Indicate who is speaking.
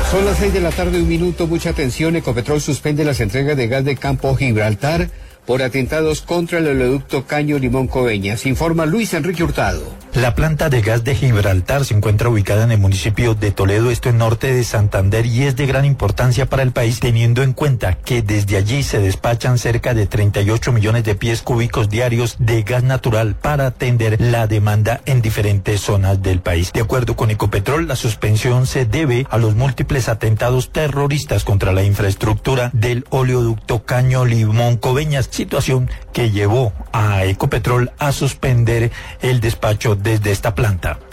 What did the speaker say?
Speaker 1: Son las 6 de la tarde, 1 minuto, mucha atención. Ecopetrol suspende las entregas de gas de Campo Gibraltar por atentados contra el oleoducto Caño Limón Coveñas. Informa Luis Enrique Hurtado.
Speaker 2: La planta de gas de Gibraltar se encuentra ubicada en el municipio de Toledo, esto en norte de Santander, y es de gran importancia para el país, teniendo en cuenta que desde allí se despachan cerca de 38 millones de pies cúbicos diarios de gas natural para atender la demanda en diferentes zonas del país. De acuerdo con Ecopetrol, la suspensión se debe a los múltiples atentados terroristas contra la infraestructura del oleoducto Caño Limón Coveñas, situación que llevó a Ecopetrol a suspender el despacho desde esta planta.